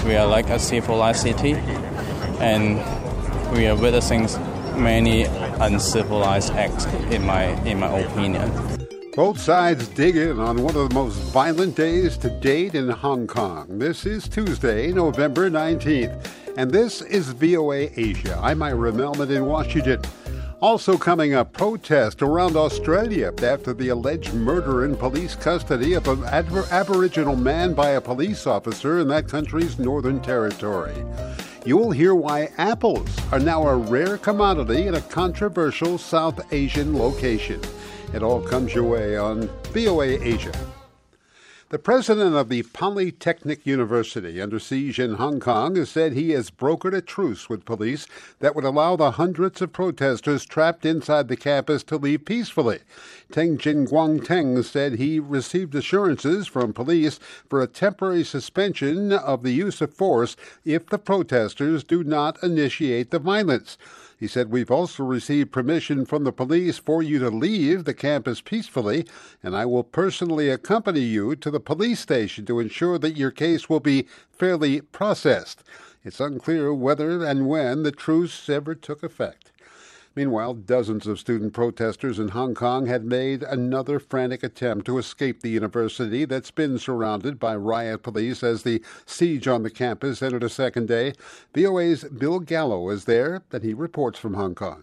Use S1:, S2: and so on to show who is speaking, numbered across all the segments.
S1: We are like a civilized city, and we are witnessing many uncivilized acts, in my opinion.
S2: Both sides dig in on one of the most violent days to date in Hong Kong. This is Tuesday, November 19th, and this is VOA Asia. I'm Ira Melman in Washington. Also coming up, protest around Australia after the alleged murder in police custody of an Aboriginal man by a police officer in that country's Northern Territory. You'll hear why apples are now a rare commodity in a controversial South Asian location. It all comes your way on VOA Asia. The president of the Polytechnic University under siege in Hong Kong has said he has brokered a truce with police that would allow the hundreds of protesters trapped inside the campus to leave peacefully. Teng Jinguang said he received assurances from police for a temporary suspension of the use of force if the protesters do not initiate the violence. He said, "We've also received permission from the police for you to leave the campus peacefully, and I will personally accompany you to the police station to ensure that your case will be fairly processed." It's unclear whether and when the truce ever took effect. Meanwhile, dozens of student protesters in Hong Kong had made another frantic attempt to escape the university that's been surrounded by riot police as the siege on the campus entered a second day. VOA's Bill Gallo is there, and he reports from Hong Kong.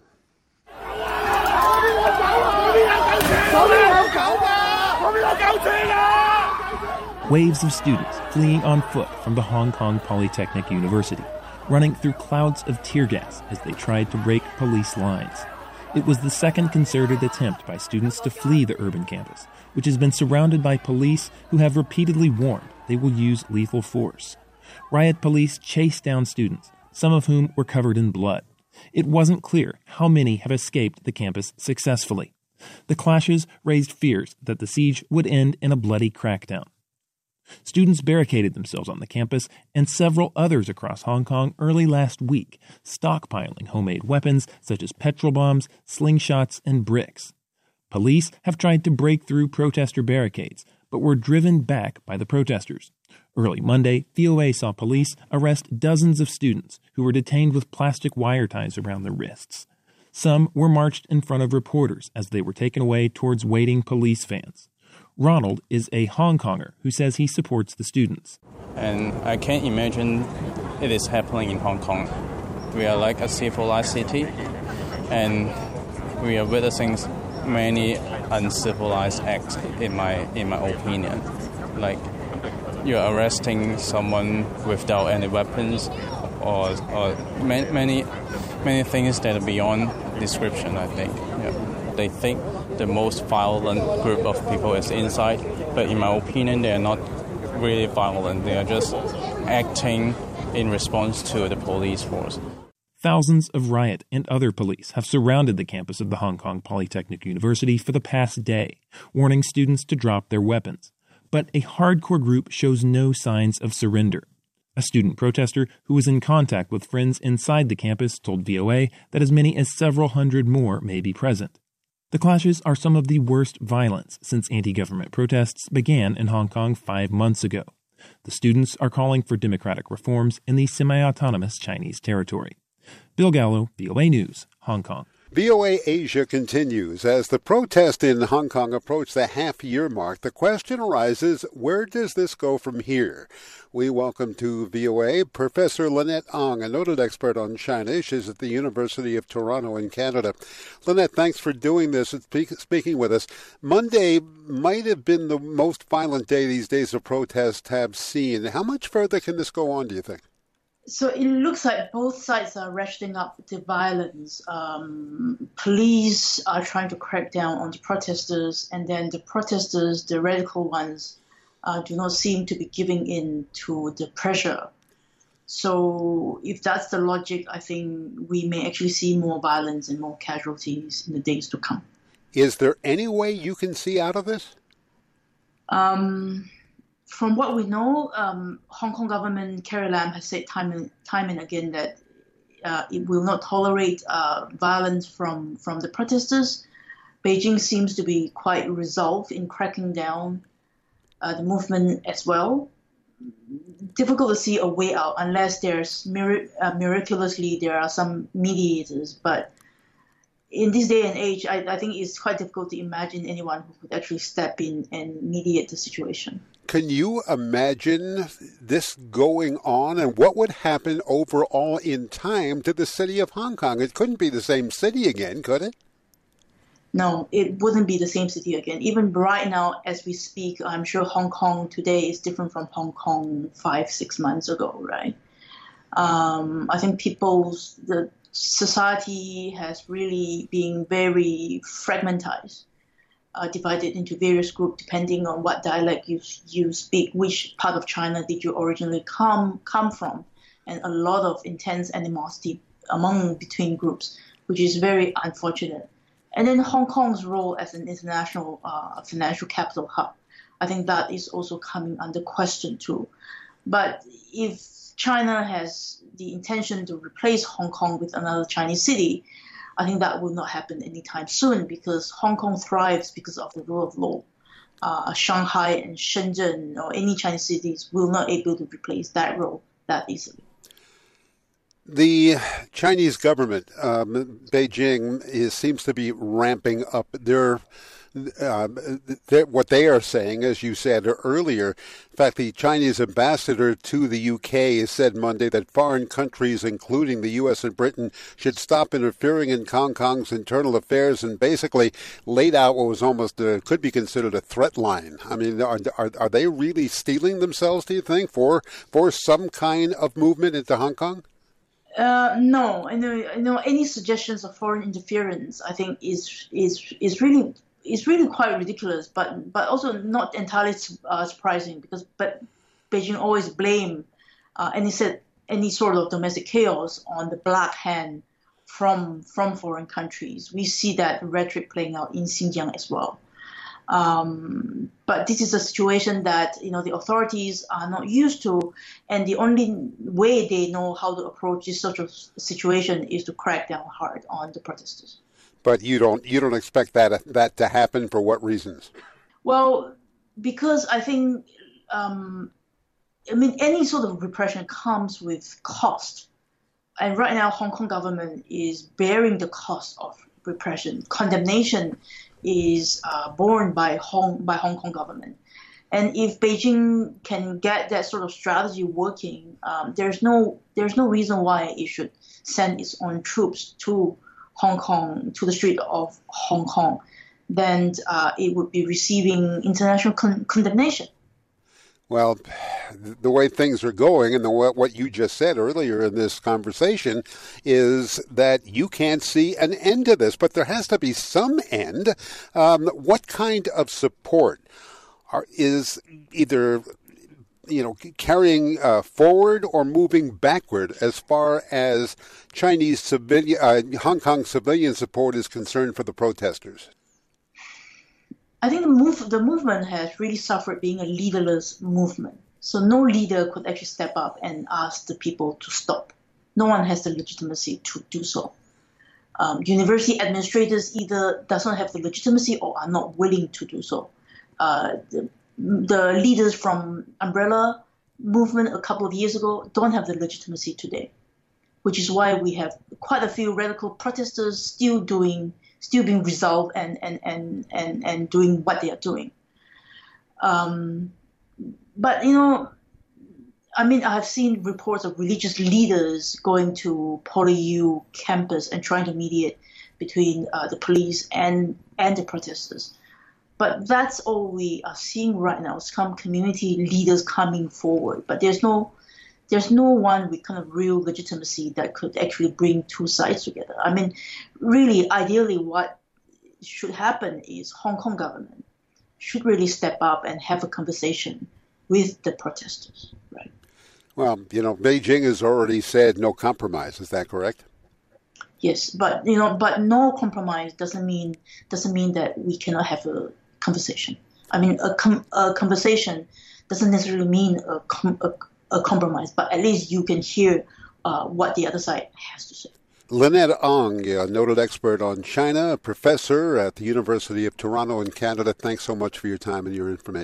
S3: Waves of students fleeing on foot from the Hong Kong Polytechnic University, running through clouds of tear gas as they tried to break police lines. It was the second concerted attempt by students to flee the urban campus, which has been surrounded by police who have repeatedly warned they will use lethal force. Riot police chased down students, some of whom were covered in blood. It wasn't clear how many have escaped the campus successfully. The clashes raised fears that the siege would end in a bloody crackdown. Students barricaded themselves on the campus and several others across Hong Kong early last week, stockpiling homemade weapons such as petrol bombs, slingshots, and bricks. Police have tried to break through protester barricades, but were driven back by the protesters. Early Monday, VOA saw police arrest dozens of students who were detained with plastic wire ties around their wrists. Some were marched in front of reporters as they were taken away towards waiting police vans. Ronald is a Hong Konger who says he supports the students.
S1: And I can't imagine it is happening in Hong Kong. We are like a civilized city, and we are witnessing many uncivilized acts, in my opinion. Like, you're arresting someone without any weapons, or many things that are beyond description, I think. Yeah. They think the most violent group of people is inside, but in my opinion, they are not really violent. They are just acting in response to the police force.
S3: Thousands of riot and other police have surrounded the campus of the Hong Kong Polytechnic University for the past day, warning students to drop their weapons. But a hardcore group shows no signs of surrender. A student protester who was in contact with friends inside the campus told VOA that as many as several hundred more may be present. The clashes are some of the worst violence since anti-government protests began in Hong Kong 5 months ago. The students are calling for democratic reforms in the semi-autonomous Chinese territory. Bill Gallo, VOA News, Hong Kong.
S2: VOA Asia continues. As the protest in Hong Kong approach the half-year mark, the question arises, where does this go from here? We welcome to VOA Professor Lynette Ang, a noted expert on China. She's at the University of Toronto in Canada. Lynette, thanks for doing this and speaking with us. Monday might have been the most violent day these days of protest have seen. How much further can this go on, do you think?
S4: So it looks like both sides are ratcheting up the violence. Police are trying to crack down on the protesters, and then the protesters, the radical ones, do not seem to be giving in to the pressure. So if that's the logic, I think we may actually see more violence and more casualties in the days to come.
S2: Is there any way you can see out of this?
S4: From what we know, Hong Kong government, Carrie Lam, has said time and again that it will not tolerate violence from the protesters. Beijing seems to be quite resolved in cracking down the movement as well. difficult to see a way out unless there's miraculously there are some mediators. But in this day and age, I think it's quite difficult to imagine anyone who could actually step in and mediate the situation.
S2: Can you imagine this going on, and what would happen overall in time to the city of Hong Kong? It couldn't be the same city again, could it?
S4: No, it wouldn't be the same city again. Even right now, as we speak, I'm sure Hong Kong today is different from Hong Kong 5-6 months ago, right? I think the society has really been very fragmentized. Divided into various groups depending on what dialect you speak, which part of China did you originally come from, and a lot of intense animosity between groups, which is very unfortunate. And then Hong Kong's role as an international financial capital hub, I think that is also coming under question too. But if China has the intention to replace Hong Kong with another Chinese city, I think that will not happen anytime soon because Hong Kong thrives because of the rule of law. Shanghai and Shenzhen or any Chinese cities will not be able to replace that role that easily.
S2: The Chinese government, Beijing, seems to be ramping up what they are saying, as you said earlier. In fact, the Chinese ambassador to the UK has said Monday that foreign countries, including the US and Britain, should stop interfering in Hong Kong's internal affairs, and basically laid out what was almost could be considered a threat line. I mean, are they really steeling themselves, do you think, for some kind of movement into Hong Kong?
S4: No, any suggestions of foreign interference, I think, is really quite ridiculous, but also not entirely surprising but Beijing always blame any sort of domestic chaos on the black hand from foreign countries. We see that rhetoric playing out in Xinjiang as well. But this is a situation that the authorities are not used to, and the only way they know how to approach this sort of situation is to crack down hard on the protesters.
S2: But you don't expect that to happen. For what reasons?
S4: Well, because I think any sort of repression comes with cost, and right now Hong Kong government is bearing the cost of repression. Condemnation is borne by Hong Kong government, and if Beijing can get that sort of strategy working, there's no reason why it should send its own troops to Hong Kong, to the street of Hong Kong. Then it would be receiving international condemnation.
S2: Well, the way things are going and what you just said earlier in this conversation is that you can't see an end to this, but there has to be some end. What kind of support is either carrying forward or moving backward as far as Chinese Hong Kong civilian support is concerned for the protesters?
S4: I think the movement has really suffered being a leaderless movement. So no leader could actually step up and ask the people to stop. No one has the legitimacy to do so. University administrators either doesn't have the legitimacy or are not willing to do so. The leaders from Umbrella movement a couple of years ago don't have the legitimacy today, which is why we have quite a few radical protesters still being resolved and doing what they are doing. But I have seen reports of religious leaders going to PolyU campus and trying to mediate between the police and the protesters. But that's all we are seeing right now. Some community leaders coming forward, but there's no one with kind of real legitimacy that could actually bring two sides together. I mean, really, ideally, what should happen is Hong Kong government should really step up and have a conversation with the protesters, right? Well,
S2: Beijing has already said no compromise. Is that correct?
S4: Yes, but no compromise doesn't mean that we cannot have a conversation. I mean, a conversation doesn't necessarily mean a compromise, but at least you can hear what the other side has to say.
S2: Lynette Ong, a noted expert on China, a professor at the University of Toronto in Canada. Thanks so much for your time and your information.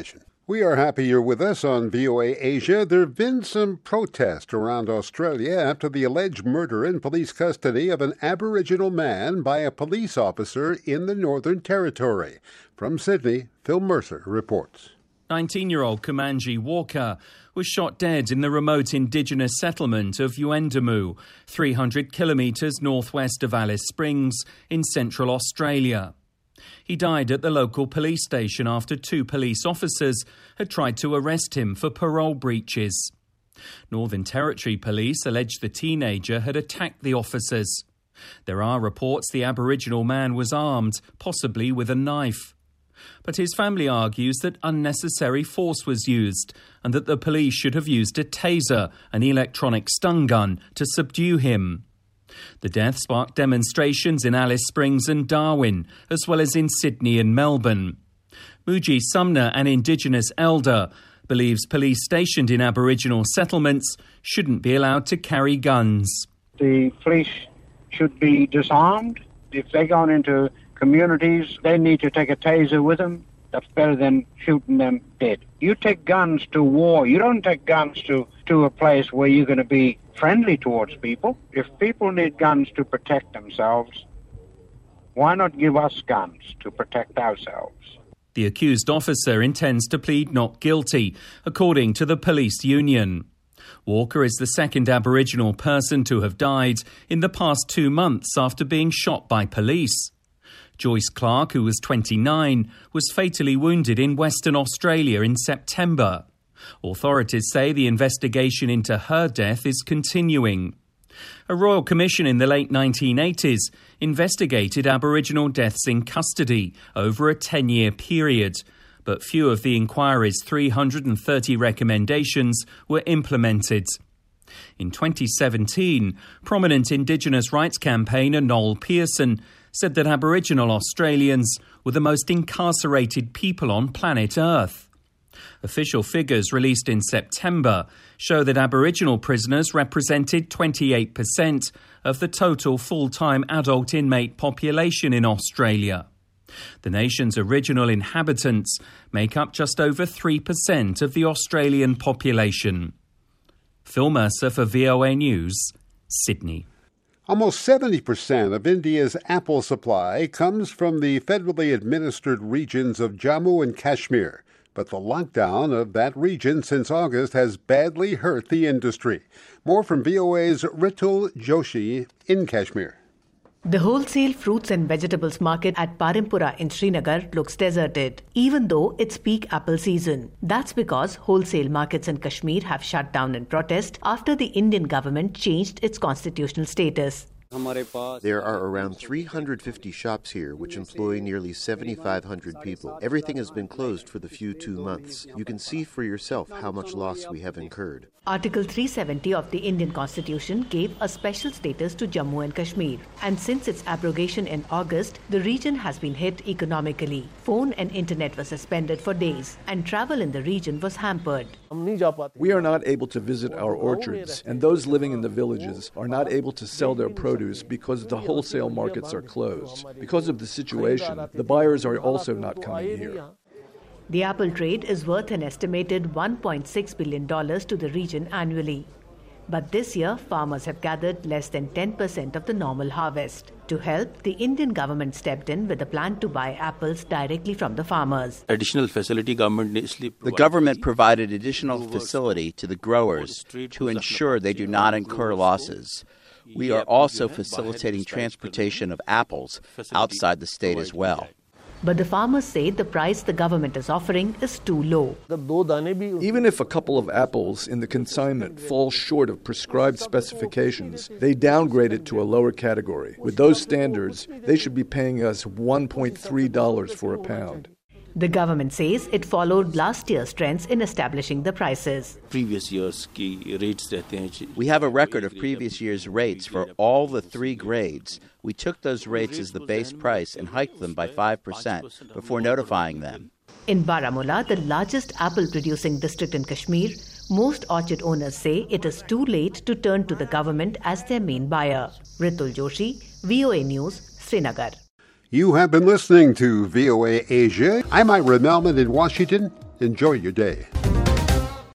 S2: We are happy you're with us on VOA Asia. There have been some protests around Australia after the alleged murder in police custody of an Aboriginal man by a police officer in the Northern Territory. From Sydney, Phil Mercer reports.
S3: 19-year-old Kumanji Walker was shot dead in the remote Indigenous settlement of Yuendamu, 300 kilometres northwest of Alice Springs in central Australia. He died at the local police station after 2 police officers had tried to arrest him for parole breaches. Northern Territory police alleged the teenager had attacked the officers. There are reports the Aboriginal man was armed, possibly with a knife. But his family argues that unnecessary force was used and that the police should have used a taser, an electronic stun gun, to subdue him. The death sparked demonstrations in Alice Springs and Darwin, as well as in Sydney and Melbourne. Muji Sumner, an Indigenous elder, believes police stationed in Aboriginal settlements shouldn't be allowed to carry guns.
S5: The police should be disarmed. If they're going into communities, they need to take a taser with them. That's better than shooting them dead. You take guns to war. You don't take guns to a place where you're going to be friendly towards people. If people need guns to protect themselves, why not give us guns to protect ourselves?
S3: The accused officer intends to plead not guilty, according to the police union. Walker is the second Aboriginal person to have died in the past 2 months after being shot by police. Joyce Clark, who was 29, was fatally wounded in Western Australia in September. Authorities say the investigation into her death is continuing. A royal commission in the late 1980s investigated Aboriginal deaths in custody over a 10-year period, but few of the inquiry's 330 recommendations were implemented. In 2017, prominent Indigenous rights campaigner Noel Pearson said that Aboriginal Australians were the most incarcerated people on planet Earth. Official figures released in September show that Aboriginal prisoners represented 28% of the total full-time adult inmate population in Australia. The nation's original inhabitants make up just over 3% of the Australian population. Phil Mercer for VOA News, Sydney.
S2: Almost 70% of India's apple supply comes from the federally administered regions of Jammu and Kashmir. But the lockdown of that region since August has badly hurt the industry. More from VOA's Ritul Joshi in Kashmir.
S6: The wholesale fruits and vegetables market at Parimpura in Srinagar looks deserted, even though it's peak apple season. That's because wholesale markets in Kashmir have shut down in protest after the Indian government changed its constitutional status.
S7: There are around 350 shops here, which employ nearly 7,500 people. Everything has been closed for the few 2 months. You can see for yourself how much loss we have incurred.
S6: Article 370 of the Indian Constitution gave a special status to Jammu and Kashmir. And since its abrogation in August, the region has been hit economically. Phone and internet were suspended for days, and travel in the region was hampered.
S8: We are not able to visit our orchards, and those living in the villages are not able to sell their produce because the wholesale markets are closed. Because of the situation, the buyers are also not coming here.
S6: The apple trade is worth an estimated $1.6 billion to the region annually. But this year, farmers have gathered less than 10% of the normal harvest. To help, the Indian government stepped in with a plan to buy apples directly from the farmers.
S9: The government provided additional facility to the growers to ensure they do not incur losses. We are also facilitating transportation of apples outside the state as well.
S6: But the farmers say the price the government is offering is too low.
S8: Even if a couple of apples in the consignment fall short of prescribed specifications, they downgrade it to a lower category. With those standards, they should be paying us $1.3 for a pound.
S6: The government says it followed last year's trends in establishing the prices.
S9: We have a record of previous year's rates for all the 3 grades. We took those rates as the base price and hiked them by 5% before notifying them.
S6: In Baramulla, the largest apple-producing district in Kashmir, most orchard owners say it is too late to turn to the government as their main buyer. Ritul Joshi, VOA News, Srinagar.
S2: You have been listening to VOA Asia. I'm Ira Melman in Washington. Enjoy your day.